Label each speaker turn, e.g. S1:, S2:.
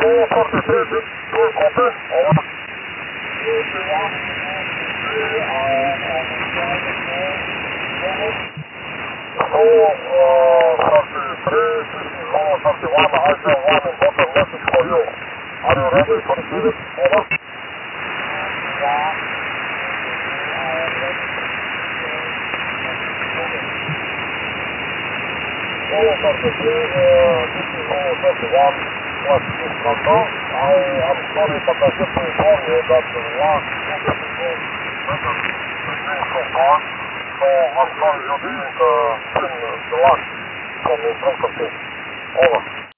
S1: I'm sorry, you're being the last from the front of this. Over.